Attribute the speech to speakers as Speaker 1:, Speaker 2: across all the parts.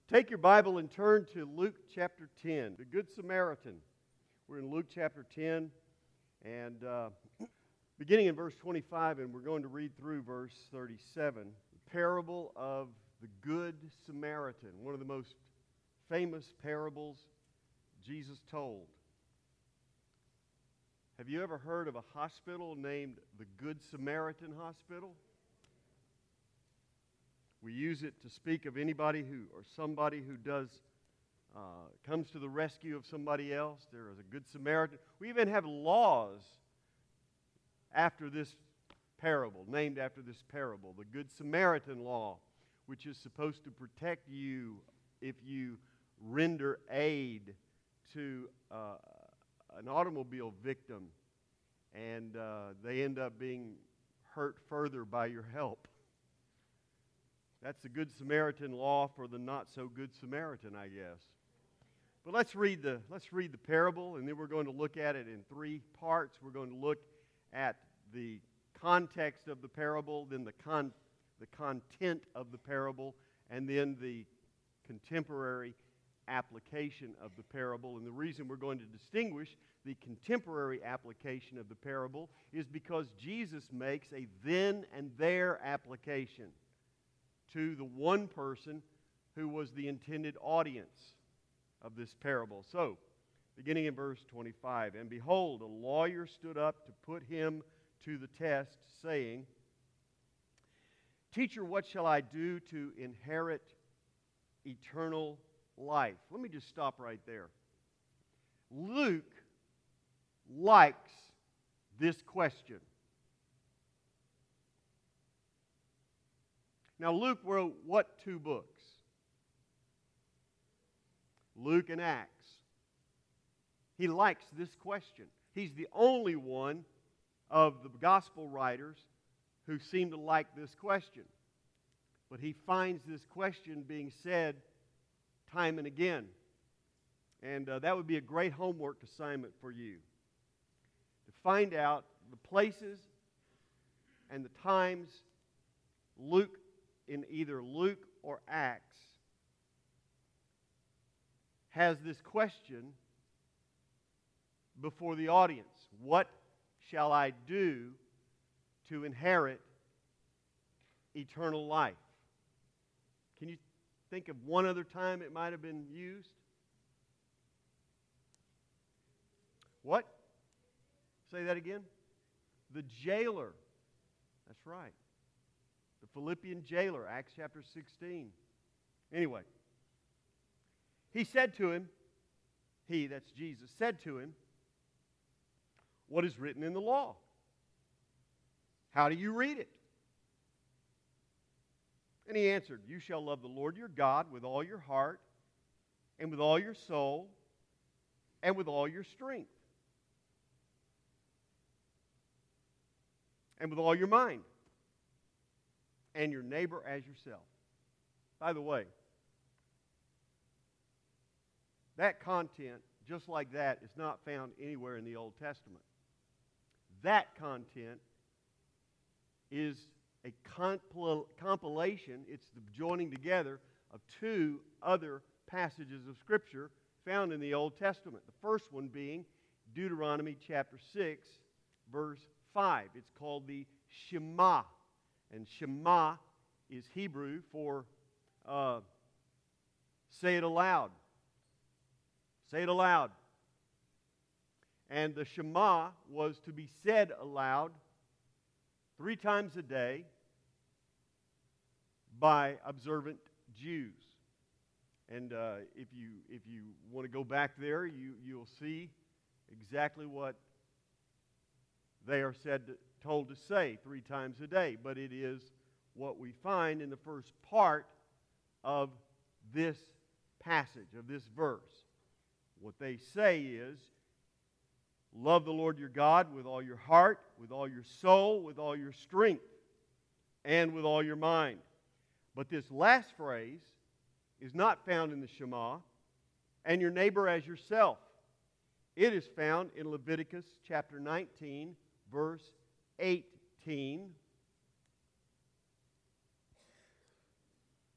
Speaker 1: Take your Bible and turn to Luke chapter 10, the Good Samaritan. We're in Luke chapter 10, and beginning in verse 25, and we're going to read through verse 37. The parable of the Good Samaritan, one of the most famous parables Jesus told. Have you ever heard of a hospital named the Good Samaritan Hospital? We use it to speak of anybody or somebody who comes to the rescue of somebody else. There is a Good Samaritan. We even have laws after this parable, named after this parable. The Good Samaritan law, which is supposed to protect you if you render aid to an automobile victim and they end up being hurt further by your help. That's the Good Samaritan law for the not-so-good Samaritan, I guess. But let's read the parable, and then we're going to look at it in three parts. We're going to look at the context of the parable, then the content of the parable, and then the contemporary application of the parable. And the reason we're going to distinguish the contemporary application of the parable is because Jesus makes a then and there application to the one person who was the intended audience of this parable. So, beginning in verse 25, "And behold, a lawyer stood up to put him to the test, saying, 'Teacher, what shall I do to inherit eternal life?'" Let me just stop right there. Luke likes this question. Now, Luke wrote what two books? Luke and Acts. He likes this question. He's the only one of the gospel writers who seem to like this question. But he finds this question being said time and again. And that would be a great homework assignment for you, to find out the places and the times Luke, in either Luke or Acts, has this question before the audience. What shall I do to inherit eternal life? Can you think of one other time it might have been used? What? Say that again. The jailer. That's right. The Philippian jailer, Acts chapter 16. Anyway, he said to him, that's Jesus, said to him, "What is written in the law? How do you read it?" And he answered, "You shall love the Lord your God with all your heart, and with all your soul, and with all your strength, and with all your mind, and your neighbor as yourself." By the way, that content, just like that, is not found anywhere in the Old Testament. That content is a compilation, it's the joining together of two other passages of Scripture found in the Old Testament. The first one being Deuteronomy chapter 6, verse 5. It's called the Shema. And Shema is Hebrew for say it aloud. Say it aloud. And the Shema was to be said aloud 3 times a day by observant Jews. And if you want to go back there, you'll see exactly what they are told to say 3 times a day. But it is what we find in the first part of this passage, of this verse. What they say is, love the Lord your God with all your heart, with all your soul, with all your strength, and with all your mind. But this last phrase is not found in the Shema, and your neighbor as yourself. It is found in Leviticus chapter 19, verse 18.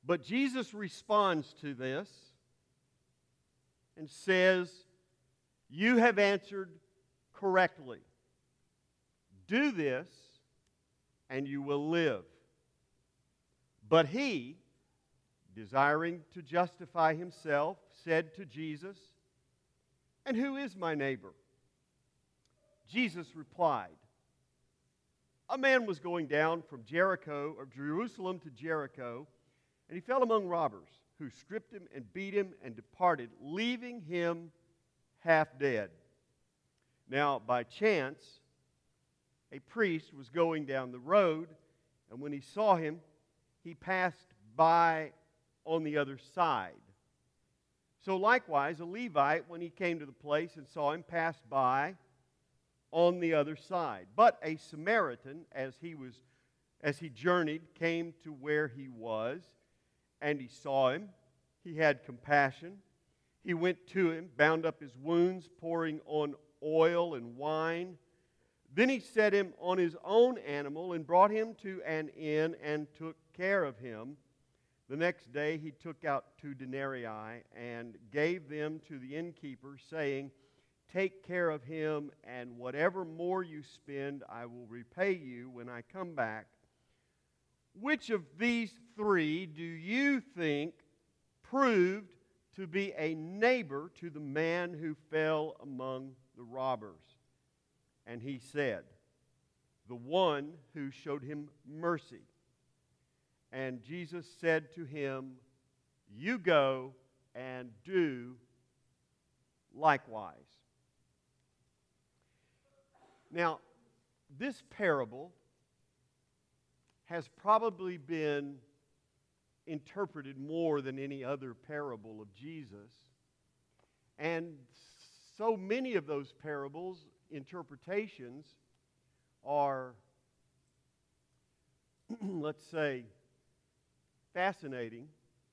Speaker 1: But Jesus responds to this and says, "You have answered correctly. Do this, and you will live." But he, desiring to justify himself, said to Jesus, "And who is my neighbor?" Jesus replied, "A man was going down from Jerusalem to Jericho, and he fell among robbers, who stripped him and beat him and departed, leaving him half dead. Now, by chance, a priest was going down the road, and when he saw him, he passed by on the other side. So likewise, a Levite, when he came to the place and saw him, passed by on the other side. But a Samaritan, as he journeyed, came to where he was, and he saw him. He had compassion. He went to him, bound up his wounds, pouring on oil and wine. Then he set him on his own animal and brought him to an inn and took care of him. The next day he took out 2 denarii and gave them to the innkeeper, saying, "Take care of him, and whatever more you spend, I will repay you when I come back." Which of these 3 do you think proved to be a neighbor to the man who fell among the robbers? And he said, "The one who showed him mercy." And Jesus said to him, "You go and do likewise." Now, this parable has probably been interpreted more than any other parable of Jesus. And so many of those parables, interpretations, are, let's say, fascinating,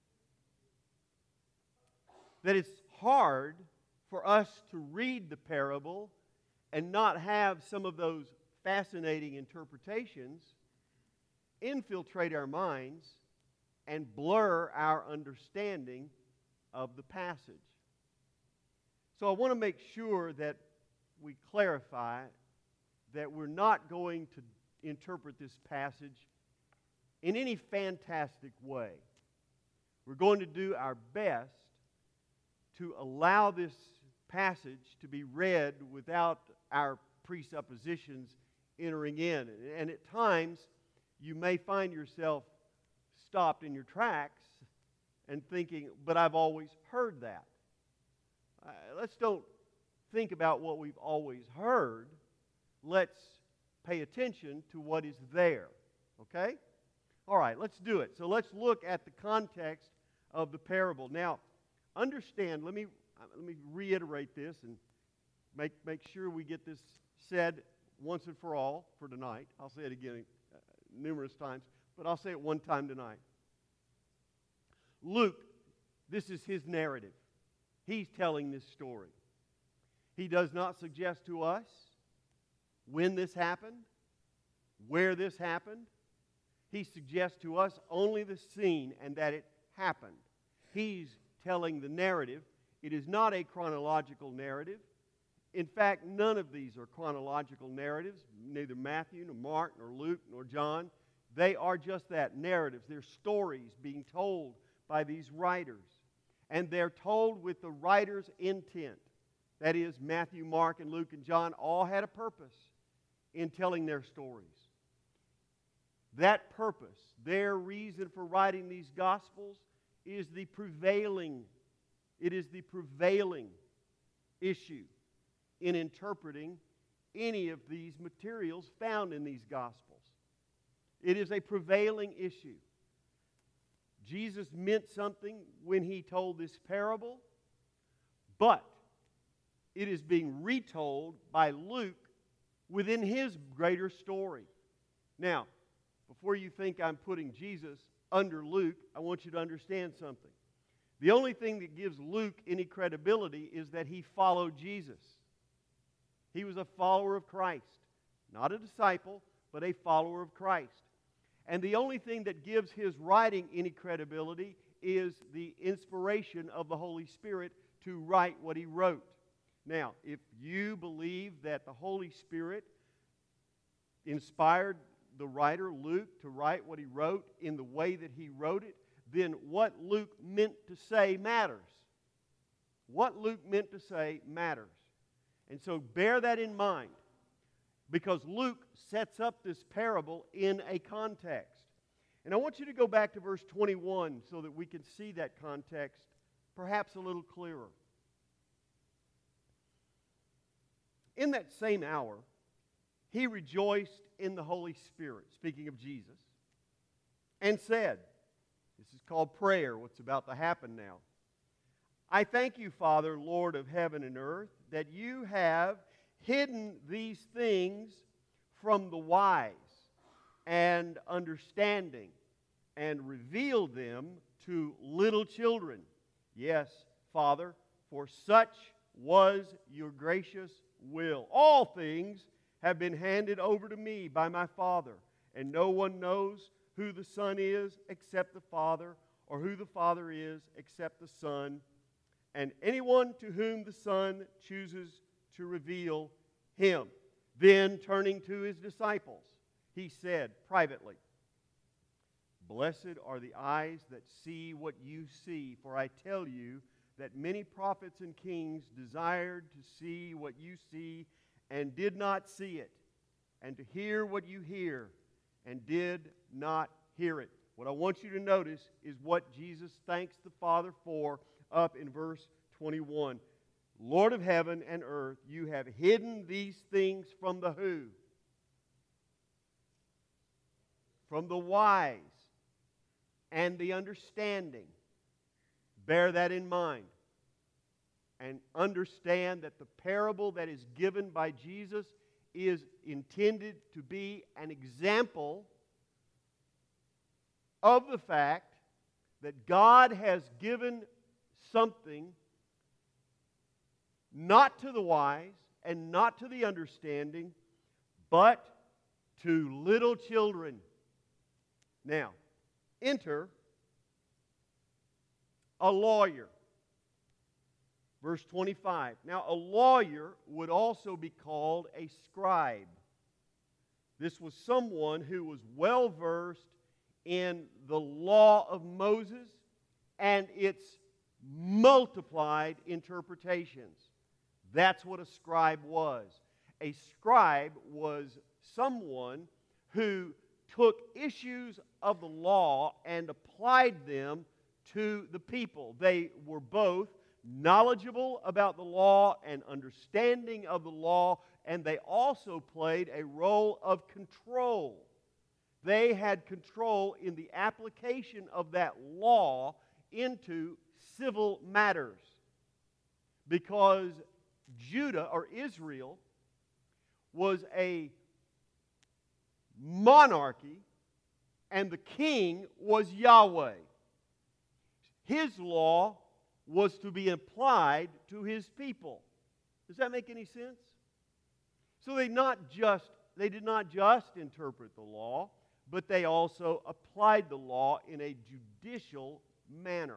Speaker 1: that it's hard for us to read the parable and not have some of those fascinating interpretations infiltrate our minds and blur our understanding of the passage. So I want to make sure that we clarify that we're not going to interpret this passage in any fantastic way. We're going to do our best to allow this passage to be read without our presuppositions entering in. And at times, you may find yourself stopped in your tracks and thinking, "But I've always heard that." Let's don't think about what we've always heard. Let's pay attention to what is there. Okay? All right, let's do it. So let's look at the context of the parable. Now, understand, let me reiterate this and make sure we get this said once and for all for tonight. I'll say it again numerous times, but I'll say it one time tonight. Luke, this is his narrative. He's telling this story. He does not suggest to us when this happened, where this happened. He suggests to us only the scene and that it happened. He's telling the narrative. It is not a chronological narrative. In fact, none of these are chronological narratives, neither Matthew, nor Mark, nor Luke, nor John. They are just that, narratives. They're stories being told by these writers. And they're told with the writer's intent. That is, Matthew, Mark, and Luke, and John all had a purpose in telling their stories. That purpose, their reason for writing these Gospels, is the prevailing issue in interpreting any of these materials found in these Gospels. It is a prevailing issue. Jesus meant something when he told this parable, but it is being retold by Luke within his greater story. Now, before you think I'm putting Jesus under Luke, I want you to understand something. The only thing that gives Luke any credibility is that he followed Jesus. He was a follower of Christ. Not a disciple, but a follower of Christ. And the only thing that gives his writing any credibility is the inspiration of the Holy Spirit to write what he wrote. Now, if you believe that the Holy Spirit inspired the writer, Luke, to write what he wrote in the way that he wrote it, then what Luke meant to say matters. What Luke meant to say matters. And so bear that in mind, because Luke sets up this parable in a context. And I want you to go back to verse 21 so that we can see that context perhaps a little clearer. In that same hour, he rejoiced in the Holy Spirit, speaking of Jesus, and said, this is called prayer, what's about to happen now. I thank you, Father, Lord of heaven and earth, that you have hidden these things from the wise and understanding and revealed them to little children. Yes, Father, for such was your gracious will. All things have been handed over to me by my Father, and no one knows who the Son is except the Father, or who the Father is except the Son, and anyone to whom the Son chooses to reveal him. Then, turning to his disciples, he said privately, Blessed are the eyes that see what you see, for I tell you that many prophets and kings desired to see what you see and did not see it, and to hear what you hear and did not hear it. What I want you to notice is what Jesus thanks the Father for up in verse 21. Lord of heaven and earth, you have hidden these things from the who? From the wise and the understanding. Bear that in mind. And understand that the parable that is given by Jesus is intended to be an example of the fact that God has given something not to the wise and not to the understanding, but to little children. Now, enter a lawyer. Verse 25. Now, a lawyer would also be called a scribe. This was someone who was well versed in the law of Moses and its multiplied interpretations. That's what a scribe was. A scribe was someone who took issues of the law and applied them to the people. They were both knowledgeable about the law and understanding of the law, and they also played a role of control. They had control in the application of that law into civil matters, because Judah or Israel was a monarchy and the king was Yahweh. His law was to be applied to his people. Does that make any sense? So they did not just interpret the law, but they also applied the law in a judicial manner.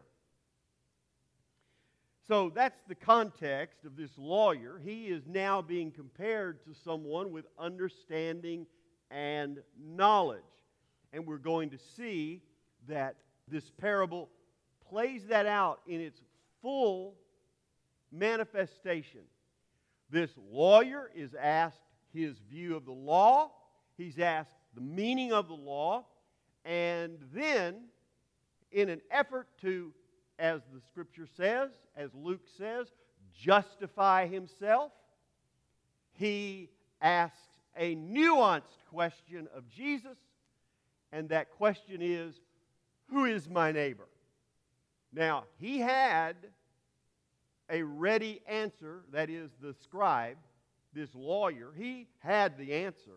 Speaker 1: So that's the context of this lawyer. He is now being compared to someone with understanding and knowledge. And we're going to see that this parable plays that out in its full manifestation. This lawyer is asked his view of the law. He's asked the meaning of the law. And then, in an effort to, as the Scripture says, as Luke says, justify himself, he asks a nuanced question of Jesus, and that question is, who is my neighbor? Now, he had a ready answer, that is, the scribe, this lawyer, he had the answer.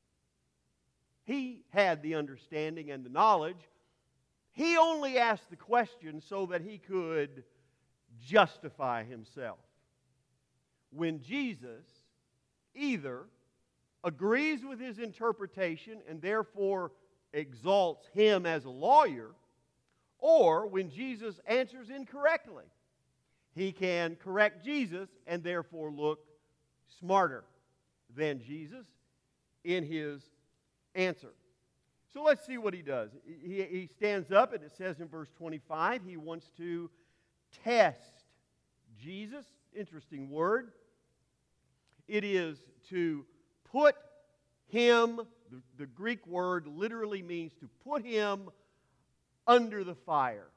Speaker 1: He had the understanding and the knowledge. He only asked the question so that he could justify himself. When Jesus either agrees with his interpretation and therefore exalts him as a lawyer, or when Jesus answers incorrectly. He can correct Jesus and therefore look smarter than Jesus in his answer. So let's see what he does. He stands up, and it says in verse 25, he wants to test Jesus. Interesting word. It is to put him, the Greek word literally means to put him under the fire.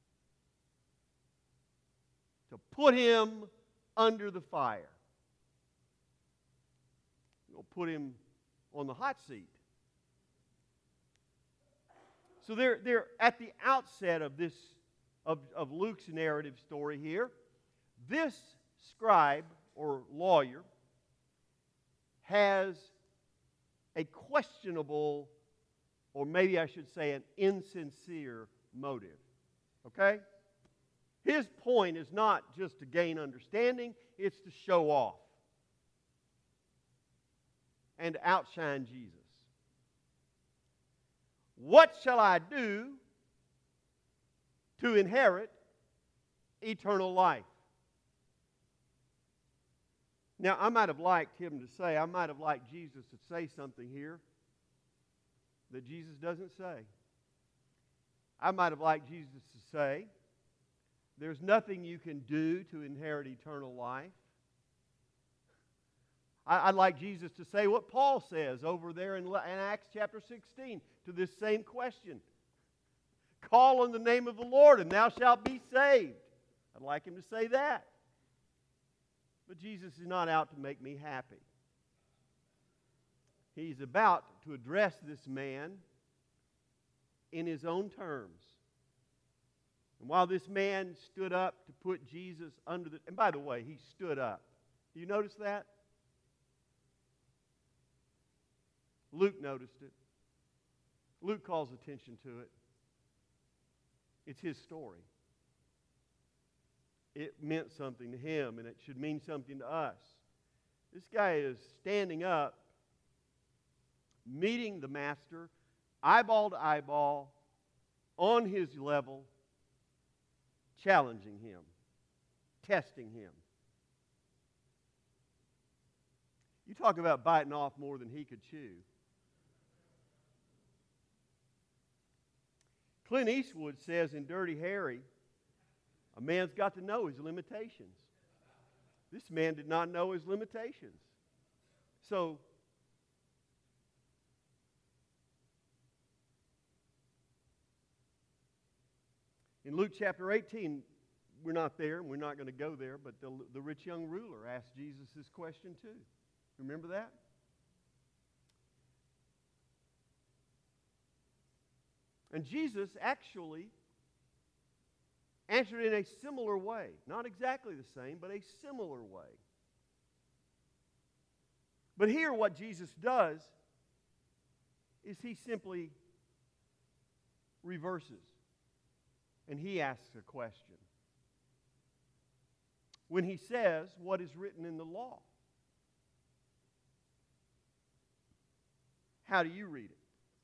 Speaker 1: To put him under the fire. You'll put him on the hot seat. So they're at the outset of this of Luke's narrative story here. This scribe or lawyer has a questionable, or maybe I should say an insincere motive. Okay? His point is not just to gain understanding, it's to show off and to outshine Jesus. What shall I do to inherit eternal life? Now, I might have liked Jesus to say something here that Jesus doesn't say. I might have liked Jesus to say, there's nothing you can do to inherit eternal life. I'd like Jesus to say what Paul says over there in Acts chapter 16 to this same question. Call on the name of the Lord and thou shalt be saved. I'd like him to say that. But Jesus is not out to make me happy. He's about to address this man in his own terms. And while this man stood up to put Jesus under the... And by the way, he stood up. Do you notice that? Luke noticed it. Luke calls attention to it. It's his story. It meant something to him, and it should mean something to us. This guy is standing up, meeting the master, eyeball to eyeball, on his level, challenging him, testing him. You talk about biting off more than he could chew. Clint Eastwood says in Dirty Harry, a man's got to know his limitations. This man did not know his limitations. So, in Luke chapter 18, we're not there, and we're not going to go there, but the rich young ruler asked Jesus this question too. Remember that? And Jesus actually answered in a similar way. Not exactly the same, but a similar way. But here what Jesus does is he simply reverses. And he asks a question. When he says, what is written in the law? How do you read it?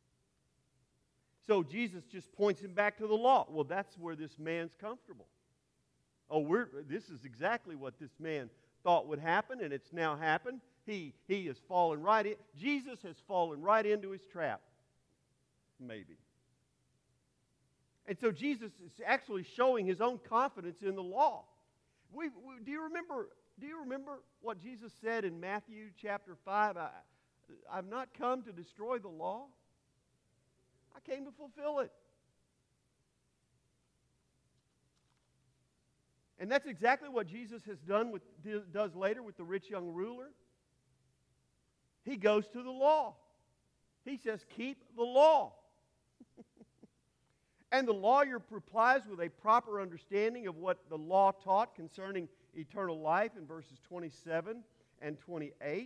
Speaker 1: So Jesus just points him back to the law. Well, that's where this man's comfortable. This is exactly what this man thought would happen, and it's now happened. He has fallen right in. Jesus has fallen right into his trap. Maybe. And so Jesus is actually showing his own confidence in the law. Do you remember what Jesus said in Matthew chapter 5? I've not come to destroy the law. I came to fulfill it. And that's exactly what Jesus has does later with the rich young ruler. He goes to the law. He says, keep the law. And the lawyer replies with a proper understanding of what the law taught concerning eternal life in verses 27 and 28.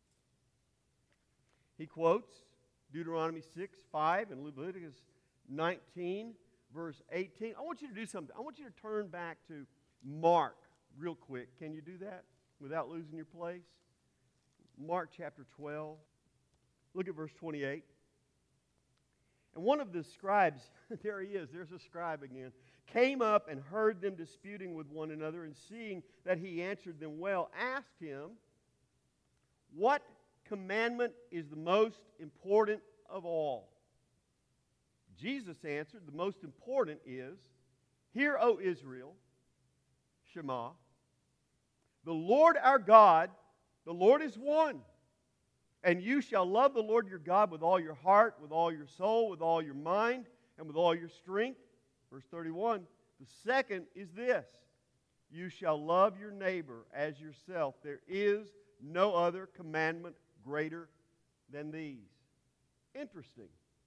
Speaker 1: He quotes Deuteronomy 6:5 and Leviticus 19, verse 18. I want you to do something. I want you to turn back to Mark real quick. Can you do that without losing your place? Mark chapter 12. Look at verse 28. And one of the scribes, there he is, there's a scribe again, came up and heard them disputing with one another, and seeing that he answered them well, asked him, "What commandment is the most important of all?" Jesus answered, "The most important is, Hear, O Israel, Shema, the Lord our God, the Lord is one. And you shall love the Lord your God with all your heart, with all your soul, with all your mind, and with all your strength." Verse 31, the second is this: you shall love your neighbor as yourself. There is no other commandment greater than these. Interesting.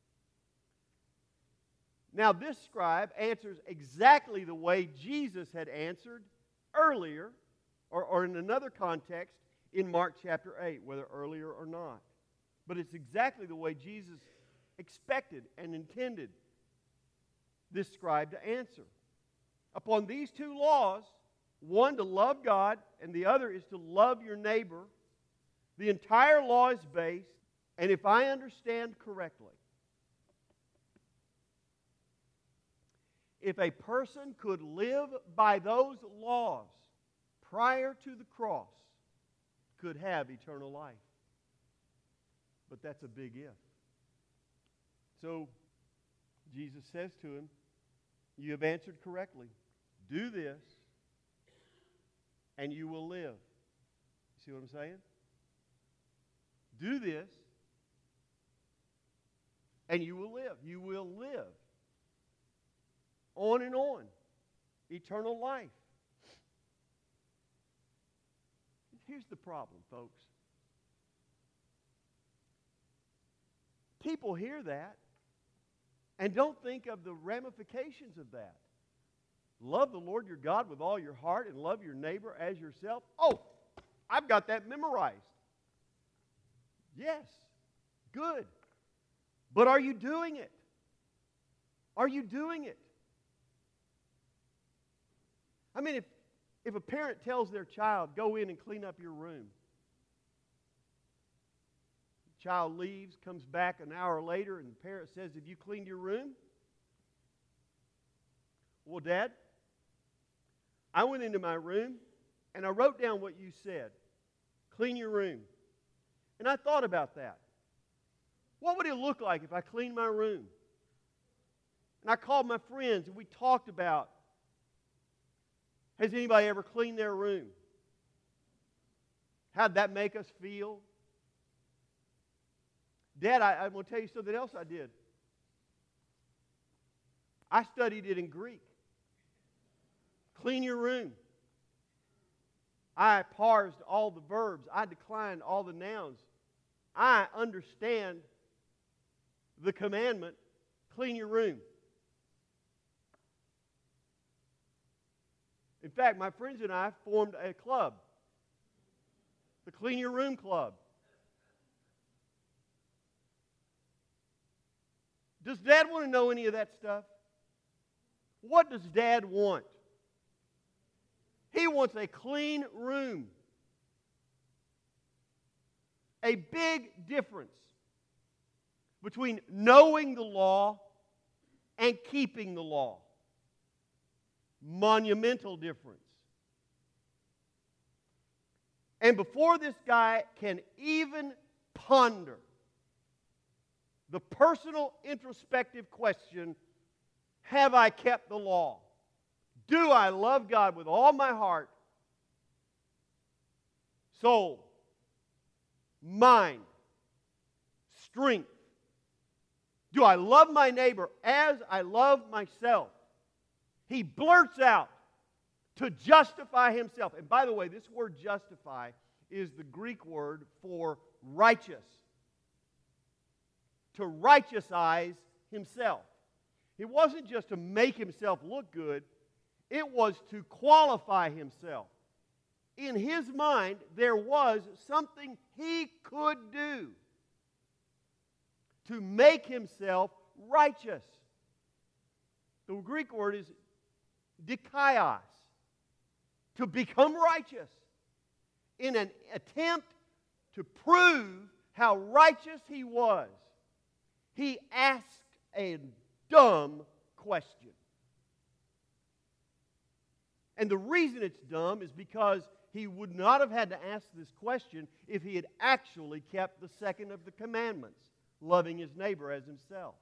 Speaker 1: Now, this scribe answers exactly the way Jesus had answered earlier, or in another context, in Mark chapter 8, whether earlier or not. But it's exactly the way Jesus expected and intended this scribe to answer. Upon these two laws, one to love God and the other is to love your neighbor, the entire law is based, and if I understand correctly, if a person could live by those laws prior to the cross, could have eternal life. But that's a big if. So, Jesus says to him, you have answered correctly. Do this, and you will live. See what I'm saying? Do this, and you will live. You will live. On and on. Eternal life. Here's the problem, folks. People hear that and don't think of the ramifications of that. Love the Lord your God with all your heart and love your neighbor as yourself. Oh, I've got that memorized. Yes, good. But are you doing it? Are you doing it? I mean, if a parent tells their child, go in and clean up your room, the child leaves, comes back an hour later, and the parent says, have you cleaned your room? Well, Dad, I went into my room and I wrote down what you said. Clean your room. And I thought about that. What would it look like if I cleaned my room? And I called my friends and we talked about, has anybody ever cleaned their room? How'd that make us feel? Dad, I'm going to tell you something else I did. I studied it in Greek. Clean your room. I parsed all the verbs. I declined all the nouns. I understand the commandment, clean your room. In fact, my friends and I formed a club, the Clean Your Room Club. Does Dad want to know any of that stuff? What does Dad want? He wants a clean room. A big difference between knowing the law and keeping the law. Monumental difference. And before this guy can even ponder the personal introspective question, have I kept the law? Do I love God with all my heart, soul, mind, strength? Do I love my neighbor as I love myself? He blurts out to justify himself. And by the way, this word justify is the Greek word for righteous. To righteousize himself. It wasn't just to make himself look good. It was to qualify himself. In his mind, there was something he could do to make himself righteous. The Greek word is dikaios, to become righteous. In an attempt to prove how righteous he was, he asked a dumb question. And the reason it's dumb is because he would not have had to ask this question if he had actually kept the second of the commandments, loving his neighbor as himself.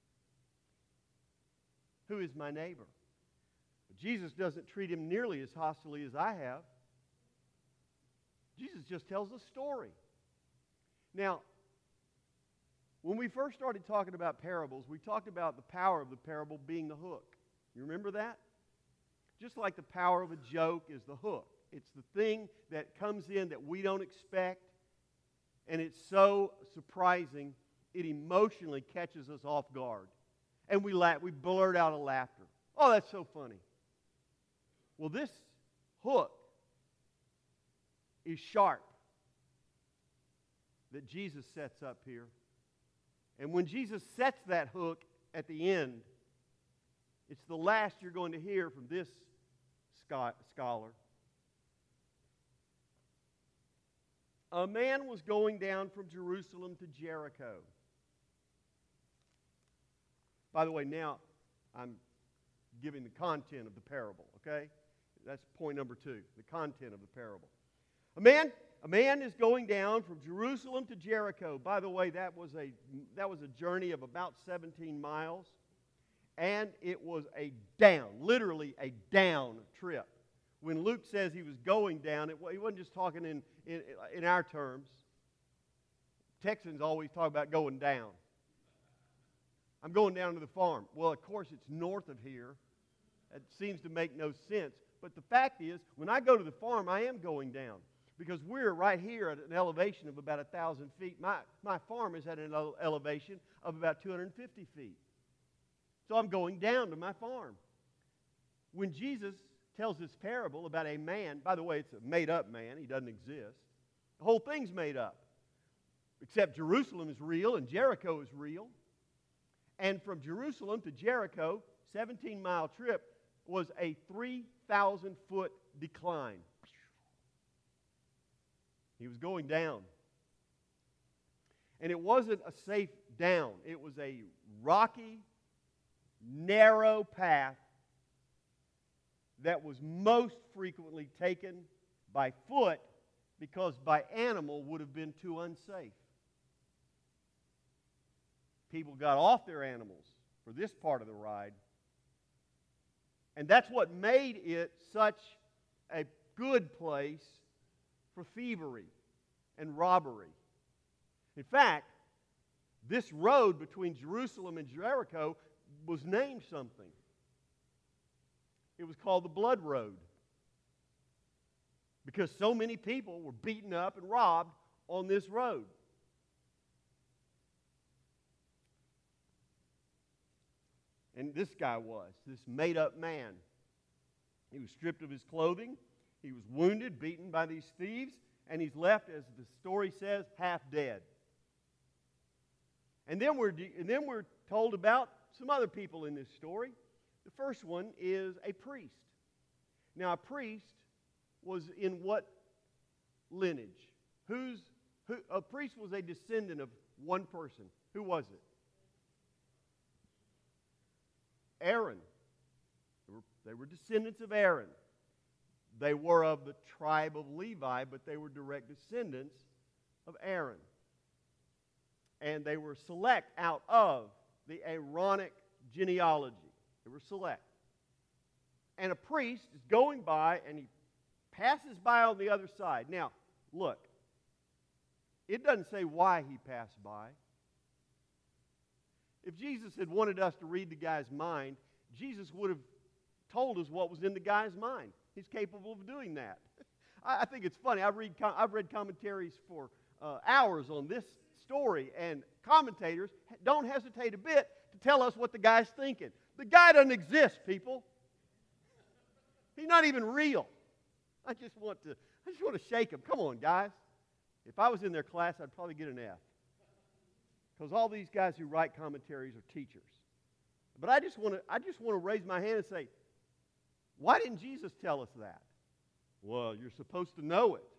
Speaker 1: Who is my neighbor? But Jesus doesn't treat him nearly as hostilely as I have. Jesus just tells a story. Now, when we first started talking about parables, we talked about the power of the parable being the hook. You remember that? Just like the power of a joke is the hook. It's the thing that comes in that we don't expect, and it's so surprising, it emotionally catches us off guard. And we laugh, we blurt out a laughter. Oh, that's so funny. Well, this hook is sharp that Jesus sets up here. And when Jesus sets that hook at the end, it's the last you're going to hear from this scholar. A man was going down from Jerusalem to Jericho. By the way, now I'm giving the content of the parable, okay? That's point number 2, the content of the parable. A man is going down from Jerusalem to Jericho. By the way, that was a journey of about 17 miles. And it was literally a down trip. When Luke says he was going down, he wasn't just talking in our terms. Texans always talk about going down. I'm going down to the farm. Well, of course, it's north of here. It seems to make no sense. But the fact is, when I go to the farm, I am going down. Because we're right here at an elevation of about 1,000 feet. My farm is at an elevation of about 250 feet. So I'm going down to my farm. When Jesus tells this parable about a man, by the way, it's a made-up man. He doesn't exist. The whole thing's made up. Except Jerusalem is real and Jericho is real. And from Jerusalem to Jericho, 17-mile trip, was a 3,000-foot decline. He was going down. And it wasn't a safe down. It was a rocky, narrow path that was most frequently taken by foot because by animal would have been too unsafe. People got off their animals for this part of the ride. And that's what made it such a good place for thievery and robbery. In fact, this road between Jerusalem and Jericho was named something. It was called the Blood Road because so many people were beaten up and robbed on this road. And this guy was, this made-up man. He was stripped of his clothing. He was wounded, beaten by these thieves, and he's left, as the story says, half dead. And then we're told about some other people in this story. The first one is a priest. Now, a priest was in what lineage? A priest was a descendant of one person. Who was it? Aaron. They were descendants of Aaron. They were of the tribe of Levi, but they were direct descendants of Aaron. And they were select out of the Aaronic genealogy. They were select. And a priest is going by, and he passes by on the other side. Now, look. It doesn't say why he passed by. If Jesus had wanted us to read the guy's mind, Jesus would have told us what was in the guy's mind. He's capable of doing that. I think it's funny. I've read commentaries for hours on this story, and commentators don't hesitate a bit to tell us what the guy's thinking. The guy doesn't exist, people. He's not even real. I just want to shake him. Come on, guys. If I was in their class, I'd probably get an F. Because all these guys who write commentaries are teachers. But I just want to raise my hand and say, why didn't Jesus tell us that? Well, you're supposed to know it.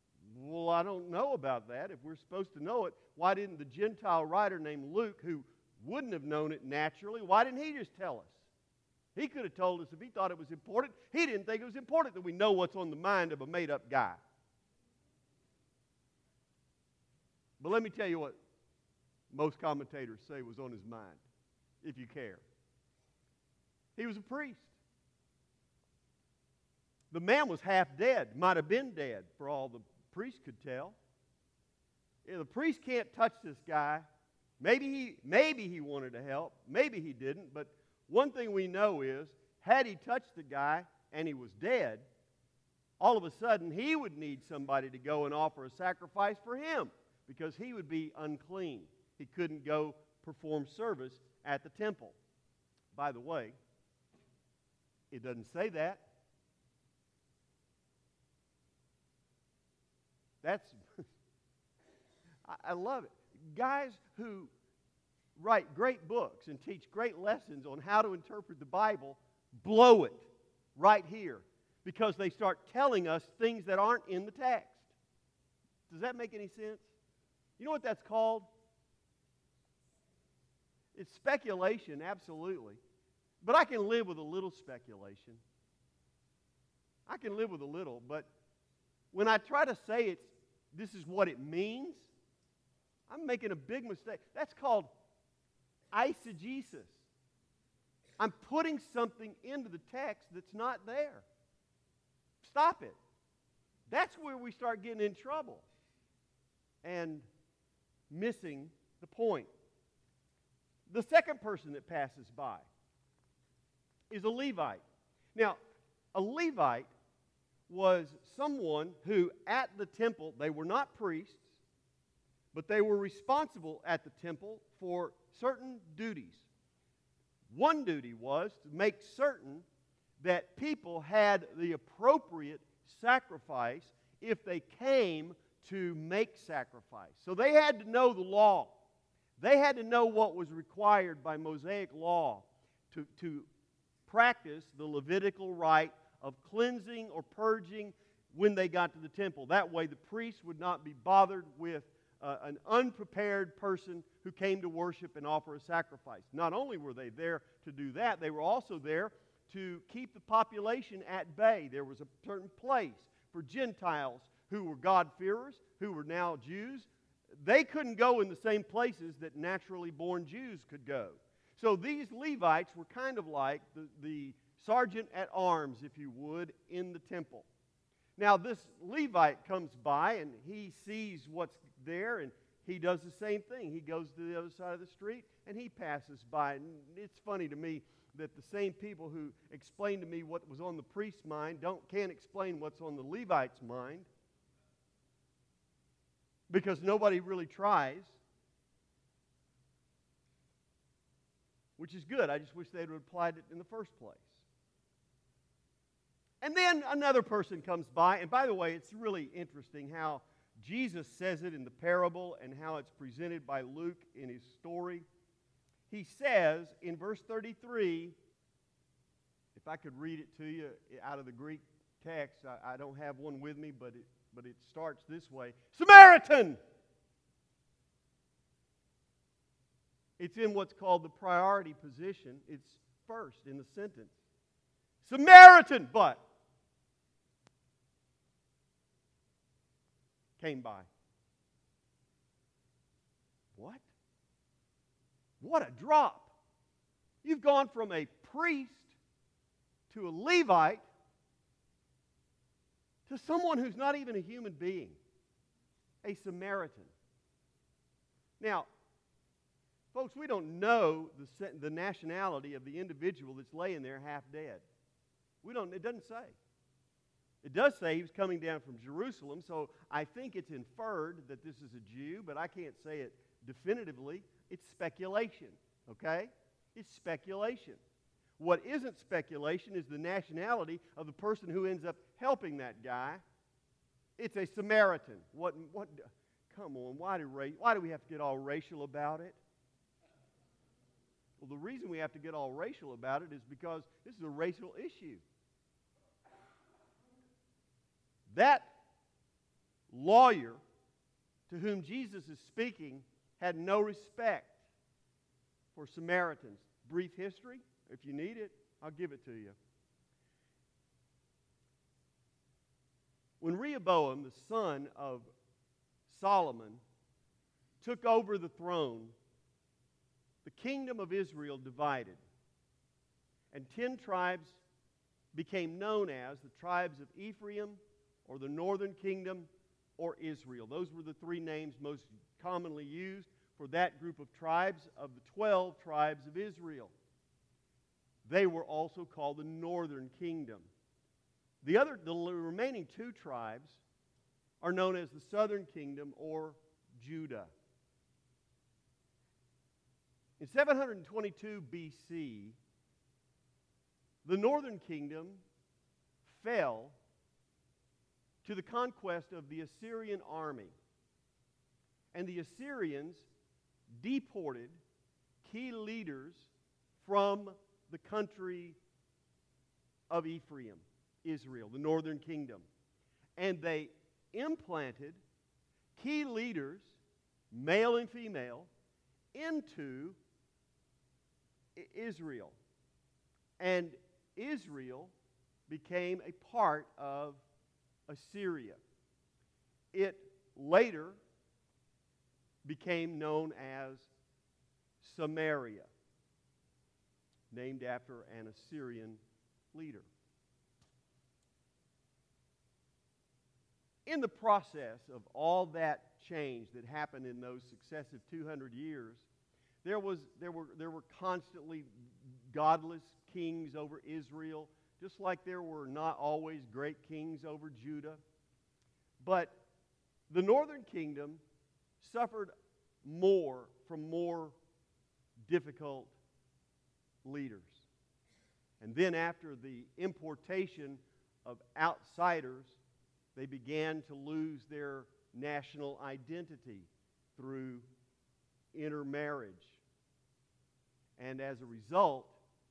Speaker 1: Well, I don't know about that. If we're supposed to know it, why didn't the Gentile writer named Luke, who wouldn't have known it naturally. Why didn't he just tell us? He could have told us if he thought it was important. He didn't think it was important that we know what's on the mind of a made-up guy. But let me tell you what most commentators say was on his mind, if you care. He was a priest. The man was half dead, might have been dead, for all the priest could tell. Yeah, the priest can't touch this guy. Maybe he wanted to help. Maybe he didn't. But one thing we know is, had he touched the guy and he was dead, all of a sudden he would need somebody to go and offer a sacrifice for him because he would be unclean. He couldn't go perform service at the temple. By the way, it doesn't say that. That's, I love it. Guys who write great books and teach great lessons on how to interpret the Bible blow it right here because they start telling us things that aren't in the text. Does that make any sense? You know what that's called? It's speculation, absolutely. But I can live with a little speculation. I can live with a little, but when I try to say this is what it means, I'm making a big mistake. That's called eisegesis. I'm putting something into the text that's not there. Stop it. That's where we start getting in trouble and missing the point. The second person that passes by is a Levite. Now, a Levite was someone who at the temple, they were not priests, but they were responsible at the temple for certain duties. One duty was to make certain that people had the appropriate sacrifice if they came to make sacrifice. So they had to know the law. They had to know what was required by Mosaic law to practice the Levitical rite of cleansing or purging when they got to the temple. That way the priest would not be bothered with an unprepared person who came to worship and offer a sacrifice. Not only were they there to do that, they were also there to keep the population at bay. There was a certain place for Gentiles who were God-fearers, who were now Jews. They couldn't go in the same places that naturally born Jews could go. So these Levites were kind of like the sergeant at arms, if you would, in the temple. Now this Levite comes by and he sees what's there and he does the same thing. He goes to the other side of the street and he passes by. And it's funny to me that the same people who explain to me what was on the priest's mind can't explain what's on the Levite's mind, because nobody really tries, which is good. I just wish they had applied it in the first place. And then another person comes by, and by the way, it's really interesting how Jesus says it in the parable and how it's presented by Luke in his story. He says in verse 33, if I could read it to you out of the Greek text, I don't have one with me, but it starts this way. Samaritan! It's in what's called the priority position. It's first in the sentence. Samaritan, but came by. What? What a drop. You've gone from a priest to a Levite to someone who's not even a human being, a Samaritan. Now, folks, we don't know the nationality of the individual that's laying there half dead. It doesn't say. It does say he was coming down from Jerusalem, so I think it's inferred that this is a Jew, but I can't say it definitively. It's speculation, okay? It's speculation. What isn't speculation is the nationality of the person who ends up helping that guy. It's a Samaritan. What? Come on, why do we have to get all racial about it? Well, the reason we have to get all racial about it is because this is a racial issue. That lawyer to whom Jesus is speaking had no respect for Samaritans. Brief history, if you need it, I'll give it to you. When Rehoboam, the son of Solomon, took over the throne, the kingdom of Israel divided, and 10 tribes became known as the tribes of Ephraim, or the northern kingdom, or Israel. Those were the 3 names most commonly used for that group of tribes of the 12 tribes of Israel. They were also called the northern kingdom. The remaining 2 tribes are known as the southern kingdom, or Judah. In 722 BC, the northern kingdom fell to the conquest of the Assyrian army. And the Assyrians deported key leaders from the country of Ephraim, Israel, the northern kingdom. And they implanted key leaders, male and female, into Israel. And Israel became a part of Assyria. It later became known as Samaria, named after an Assyrian leader. In the process of all that change that happened in those successive 200 years, there were constantly godless kings over Israel, just like there were not always great kings over Judah. But the northern kingdom suffered more from more difficult leaders. And then after the importation of outsiders, they began to lose their national identity through intermarriage. And as a result,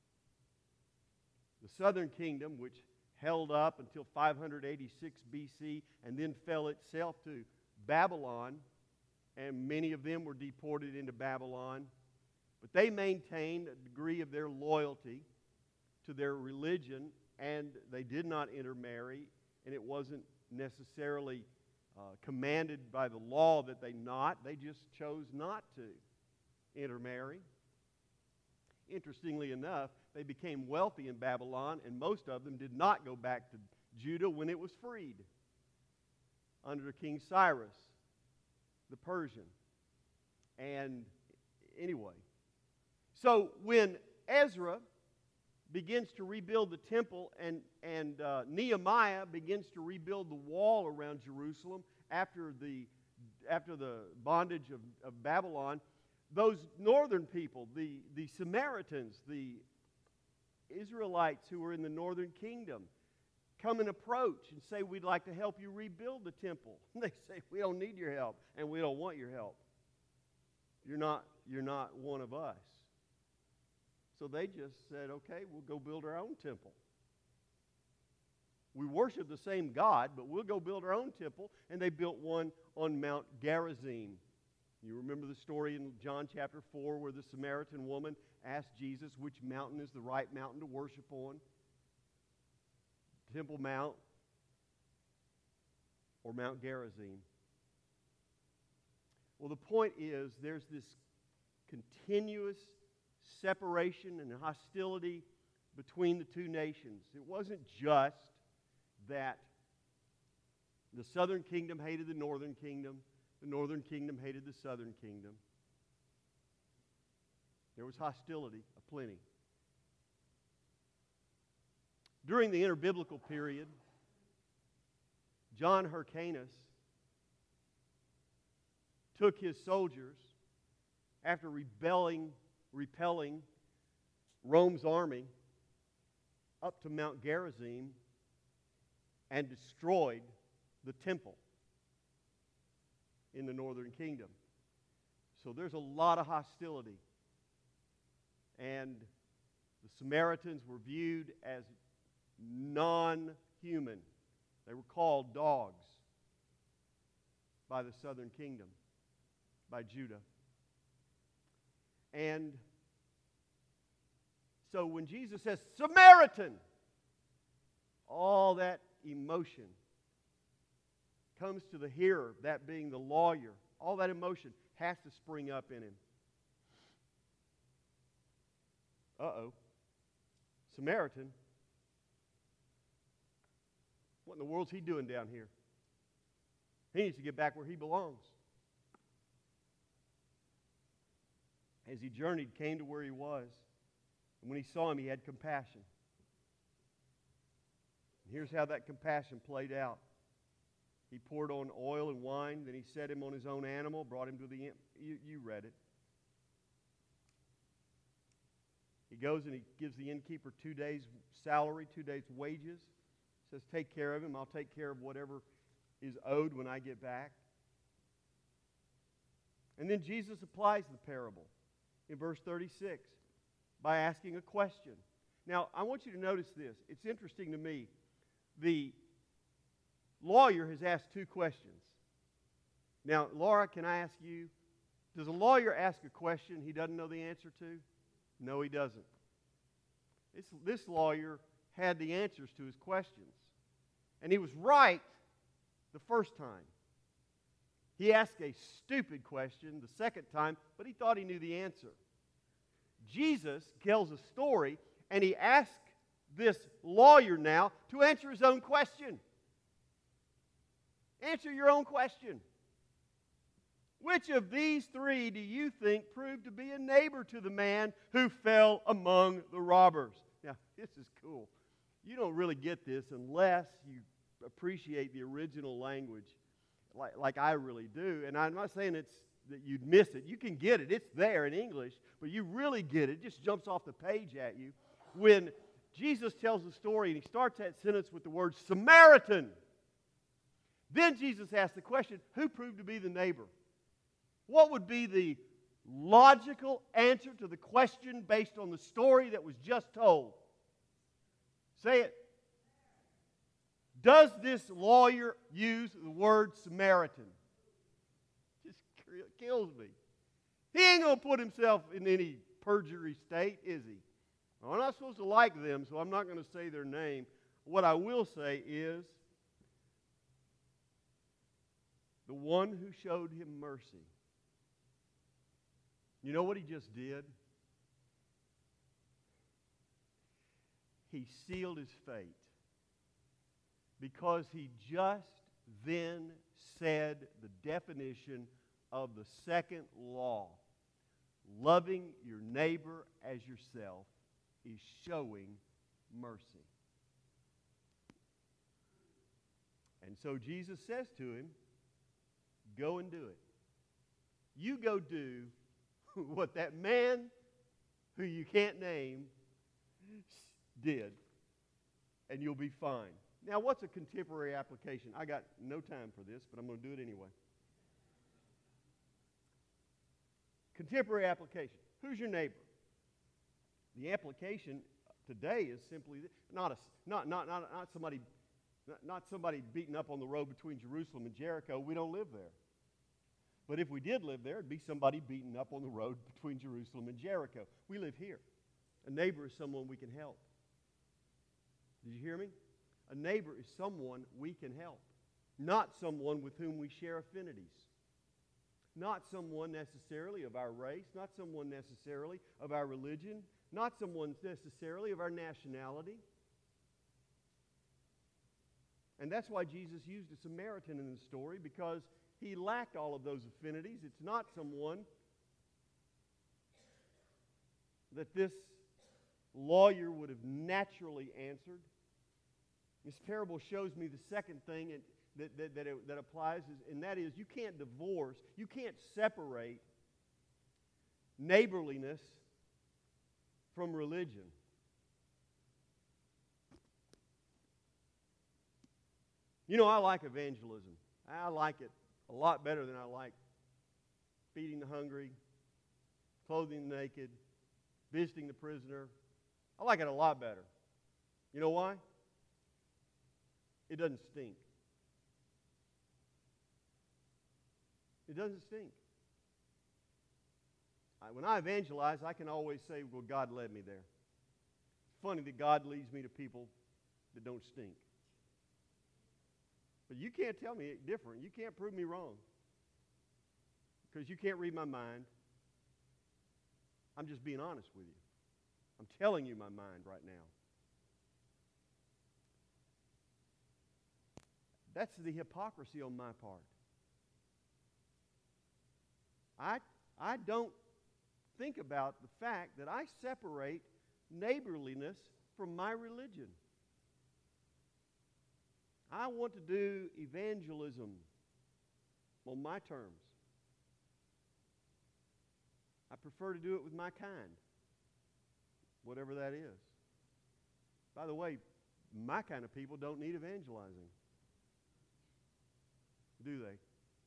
Speaker 1: the southern kingdom, which held up until 586 BC and then fell itself to Babylon, and many of them were deported into Babylon, but they maintained a degree of their loyalty to their religion, and they did not intermarry, and it wasn't necessarily commanded by the law that they just chose not to intermarry. Interestingly enough, they became wealthy in Babylon, and most of them did not go back to Judah when it was freed under King Cyrus, the Persian. And anyway, so when Ezra begins to rebuild the temple and Nehemiah begins to rebuild the wall around Jerusalem after the bondage of Babylon, those northern people, the Samaritans, the Israelites who were in the northern kingdom, come and approach and say, "We'd like to help you rebuild the temple." And they say, "We don't need your help, and we don't want your help. You're not one of us." So they just said, "Okay, we'll go build our own temple. We worship the same God, but we'll go build our own temple." And they built one on Mount Gerizim. You remember the story in John chapter 4 where the Samaritan woman asked Jesus which mountain is the right mountain to worship on? Temple Mount or Mount Gerizim? Well, the point is there's this continuous separation and hostility between the two nations. It wasn't just that the southern kingdom hated the northern kingdom hated the southern kingdom. There was hostility aplenty. During the interbiblical period, John Hyrcanus took his soldiers after repelling Rome's army up to Mount Gerizim and destroyed the temple in the northern kingdom. So there's a lot of hostility. And the Samaritans were viewed as non-human. They were called dogs by the southern kingdom, by Judah. And So when Jesus says, Samaritan, all that emotion comes to the hearer, that being the lawyer. All that emotion has to spring up in him. Uh-oh. Samaritan? What in the world's he doing down here? He needs to get back where he belongs. As he journeyed, came to where he was. And when he saw him, he had compassion. And here's how that compassion played out. He poured on oil and wine, then he set him on his own animal, brought him to the inn. You read it. He goes and he gives the innkeeper 2 days' salary, 2 days' wages. Says, take care of him. I'll take care of whatever is owed when I get back. And then Jesus applies the parable in verse 36 by asking a question. Now, I want you to notice this. It's interesting to me. The lawyer has asked 2 questions. Now, Laura, can I ask you, does a lawyer ask a question he doesn't know the answer to? No, he doesn't. This lawyer had the answers to his questions. And he was right the first time. He asked a stupid question the second time, but he thought he knew the answer. Jesus tells a story, and he asks this lawyer now to answer his own question. Answer your own question. Which of these 3 do you think proved to be a neighbor to the man who fell among the robbers? Now, this is cool. You don't really get this unless you appreciate the original language like I really do. And I'm not saying that you'd miss it. You can get it. It's there in English, but you really get it. It just jumps off the page at you when Jesus tells the story, and he starts that sentence with the word Samaritan. Then Jesus asks the question, who proved to be the neighbor? What would be the logical answer to the question based on the story that was just told? Say it. Does this lawyer use the word Samaritan? Just kills me. He ain't going to put himself in any perjury state, is he? Well, I'm not supposed to like them, so I'm not going to say their name. What I will say is, the one who showed him mercy. You know what he just did? He sealed his fate because he just then said the definition of the second law. Loving your neighbor as yourself is showing mercy. And so Jesus says to him, go and do it. You go do what that man who you can't name did, and you'll be fine. Now, what's a contemporary application? I got no time for this, but I'm going to do it anyway. Contemporary application. Who's your neighbor? The application today is simply not somebody beaten up on the road between Jerusalem and Jericho. We don't live there. But if we did live there, it'd be somebody beaten up on the road between Jerusalem and Jericho. We live here. A neighbor is someone we can help. Did you hear me? A neighbor is someone we can help. Not someone with whom we share affinities. Not someone necessarily of our race. Not someone necessarily of our religion. Not someone necessarily of our nationality. And that's why Jesus used a Samaritan in the story, because he lacked all of those affinities. It's not someone that this lawyer would have naturally answered. This parable shows me the second thing that applies, and that is you can't divorce, you can't separate neighborliness from religion. You know, I like evangelism. I like it a lot better than I like feeding the hungry, clothing the naked, visiting the prisoner. I like it a lot better. You know why? It doesn't stink. It doesn't stink. When I evangelize, I can always say, well, God led me there. funny that God leads me to people that don't stink. But you can't tell me it different. You can't prove me wrong. Because you can't read my mind. I'm just being honest with you. I'm telling you my mind right now. That's the hypocrisy on my part. I don't think about the fact that I separate neighborliness from my religion. I want to do evangelism on my terms. I prefer to do it with my kind, whatever that is. By the way, my kind of people don't need evangelizing, do they?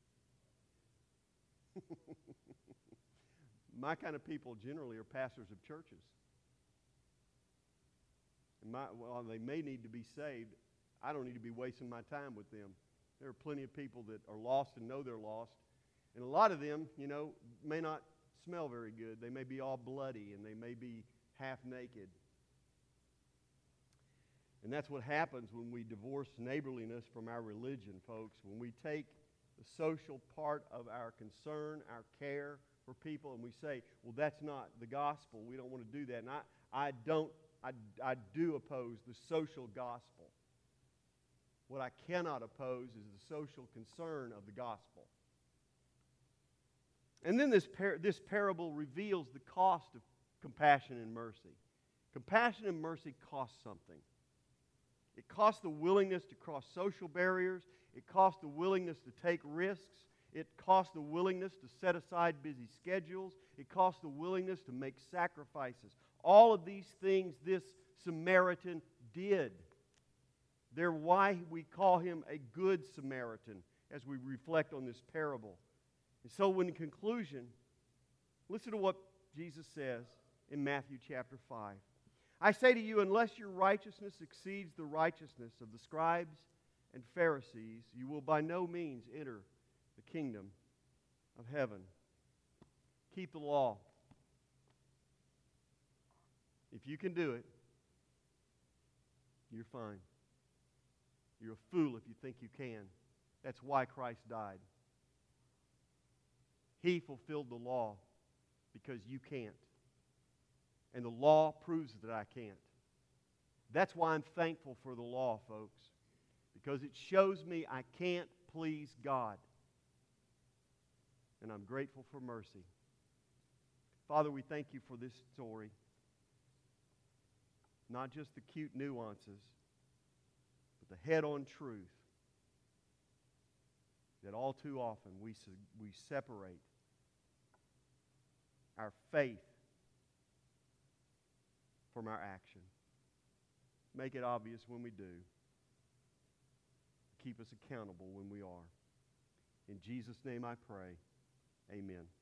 Speaker 1: My kind of people generally are pastors of churches. And while they may need to be saved, I don't need to be wasting my time with them. There are plenty of people that are lost and know they're lost. And a lot of them, may not smell very good. They may be all bloody and they may be half naked. And that's what happens when we divorce neighborliness from our religion, folks. When we take the social part of our concern, our care for people, and we say, well, that's not the gospel. We don't want to do that. And I do oppose the social gospel. What I cannot oppose is the social concern of the gospel. And then this parable reveals the cost of compassion and mercy. Compassion and mercy cost something. It costs the willingness to cross social barriers. It costs the willingness to take risks. It costs the willingness to set aside busy schedules. It costs the willingness to make sacrifices. All of these things this Samaritan did. They're why we call him a good Samaritan as we reflect on this parable. And so in conclusion, listen to what Jesus says in Matthew chapter 5. I say to you, unless your righteousness exceeds the righteousness of the scribes and Pharisees, you will by no means enter the kingdom of heaven. Keep the law. If you can do it, you're fine. You're a fool if you think you can. That's why Christ died. He fulfilled the law because you can't. And the law proves that I can't. That's why I'm thankful for the law, folks. Because it shows me I can't please God. And I'm grateful for mercy. Father, we thank you for this story. Not just the cute nuances, but the head-on truth that all too often we separate our faith from our action. Make it obvious when we do. Keep us accountable when we are. In Jesus' name I pray. Amen.